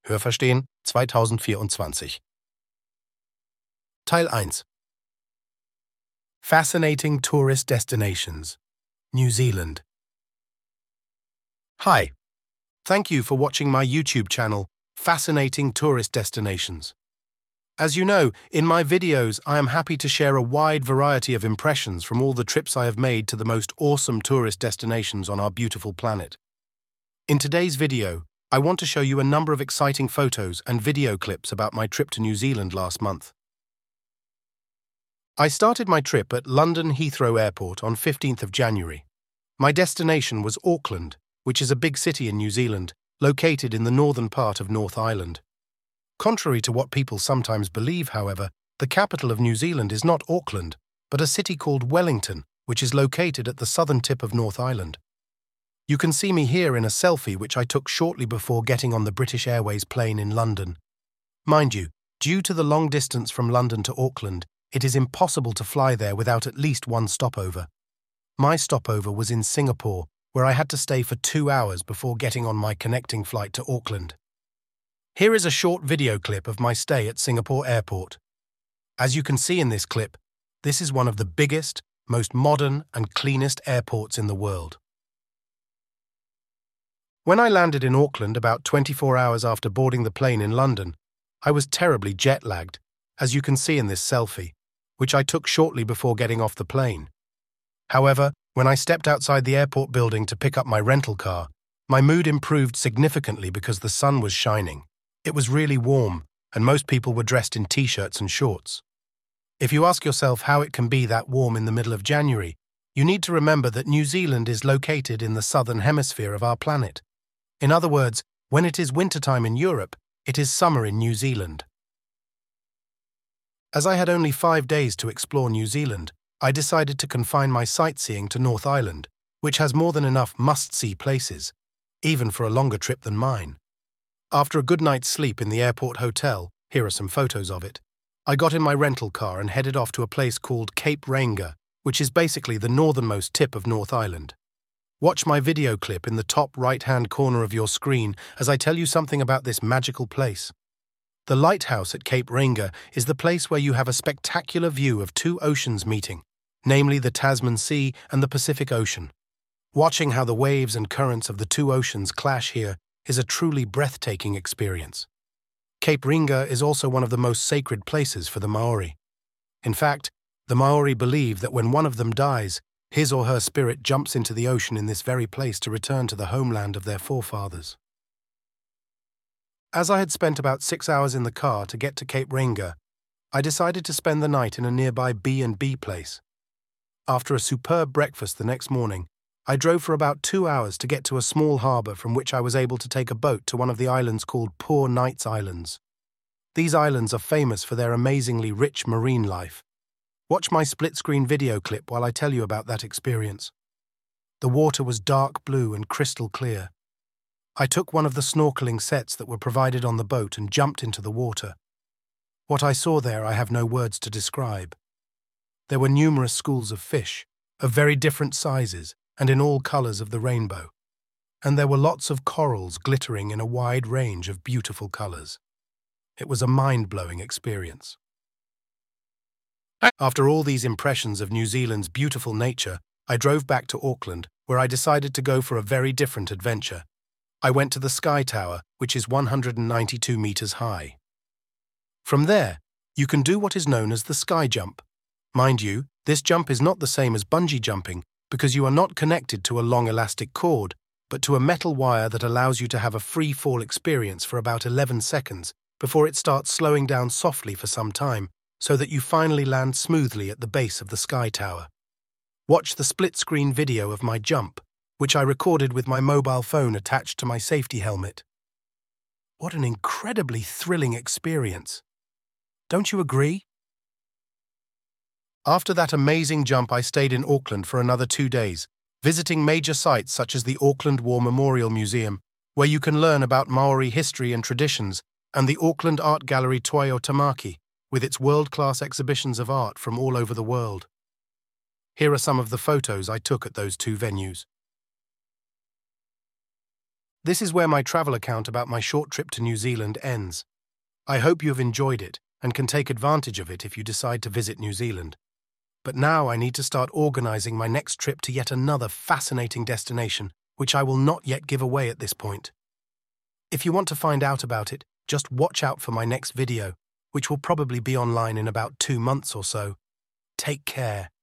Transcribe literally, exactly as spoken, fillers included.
Hörverstehen zwanzig vierundzwanzig. Teil eins. Fascinating Tourist Destinations, New Zealand. Hi. Thank you for watching my YouTube channel, Fascinating Tourist Destinations. As you know, in my videos I am happy to share a wide variety of impressions from all the trips I have made to the most awesome tourist destinations on our beautiful planet. In today's video, I want to show you a number of exciting photos and video clips about my trip to New Zealand last month. I started my trip at London Heathrow Airport on fifteenth of January. My destination was Auckland, which is a big city in New Zealand, located in the northern part of North Island. Contrary to what people sometimes believe, however, the capital of New Zealand is not Auckland, but a city called Wellington, which is located at the southern tip of North Island. You can see me here in a selfie which I took shortly before getting on the British Airways plane in London. Mind you, due to the long distance from London to Auckland, it is impossible to fly there without at least one stopover. My stopover was in Singapore, where I had to stay for two hours before getting on my connecting flight to Auckland. Here is a short video clip of my stay at Singapore Airport. As you can see in this clip, this is one of the biggest, most modern and cleanest airports in the world. When I landed in Auckland about twenty-four hours after boarding the plane in London, I was terribly jet-lagged, as you can see in this selfie, which I took shortly before getting off the plane. However, when I stepped outside the airport building to pick up my rental car, my mood improved significantly because the sun was shining. It was really warm, and most people were dressed in t-shirts and shorts. If you ask yourself how it can be that warm in the middle of January, you need to remember that New Zealand is located in the southern hemisphere of our planet. In other words, when it is wintertime in Europe, it is summer in New Zealand. As I had only five days to explore New Zealand, I decided to confine my sightseeing to North Island, which has more than enough must-see places, even for a longer trip than mine. After a good night's sleep in the airport hotel, here are some photos of it, I got in my rental car and headed off to a place called Cape Reinga, which is basically the northernmost tip of North Island. Watch my video clip in the top right-hand corner of your screen as I tell you something about this magical place. The lighthouse at Cape Reinga is the place where you have a spectacular view of two oceans meeting, namely the Tasman Sea and the Pacific Ocean. Watching how the waves and currents of the two oceans clash here is a truly breathtaking experience. Cape Reinga is also one of the most sacred places for the Maori. In fact, the Maori believe that when one of them dies, his or her spirit jumps into the ocean in this very place to return to the homeland of their forefathers. As I had spent about six hours in the car to get to Cape Reinga, I decided to spend the night in a nearby B and B place. After a superb breakfast the next morning, I drove for about two hours to get to a small harbour from which I was able to take a boat to one of the islands called Poor Knights Islands. These islands are famous for their amazingly rich marine life. Watch my split-screen video clip while I tell you about that experience. The water was dark blue and crystal clear. I took one of the snorkeling sets that were provided on the boat and jumped into the water. What I saw there I have no words to describe. There were numerous schools of fish, of very different sizes and in all colours of the rainbow. And there were lots of corals glittering in a wide range of beautiful colours. It was a mind-blowing experience. After all these impressions of New Zealand's beautiful nature, I drove back to Auckland, where I decided to go for a very different adventure. I went to the Sky Tower, which is one hundred ninety-two metres high. From there, you can do what is known as the sky jump. Mind you, this jump is not the same as bungee jumping because you are not connected to a long elastic cord, but to a metal wire that allows you to have a free fall experience for about eleven seconds before it starts slowing down softly for some time, so that you finally land smoothly at the base of the Sky Tower. Watch the split-screen video of my jump, which I recorded with my mobile phone attached to my safety helmet. What an incredibly thrilling experience. Don't you agree? After that amazing jump, I stayed in Auckland for another two days, visiting major sites such as the Auckland War Memorial Museum, where you can learn about Maori history and traditions, and the Auckland Art Gallery Toi o Tamaki, with its world-class exhibitions of art from all over the world. Here are some of the photos I took at those two venues. This is where my travel account about my short trip to New Zealand ends. I hope you have enjoyed it and can take advantage of it if you decide to visit New Zealand. But now I need to start organizing my next trip to yet another fascinating destination, which I will not yet give away at this point. If you want to find out about it, just watch out for my next video, which will probably be online in about two months or so. Take care.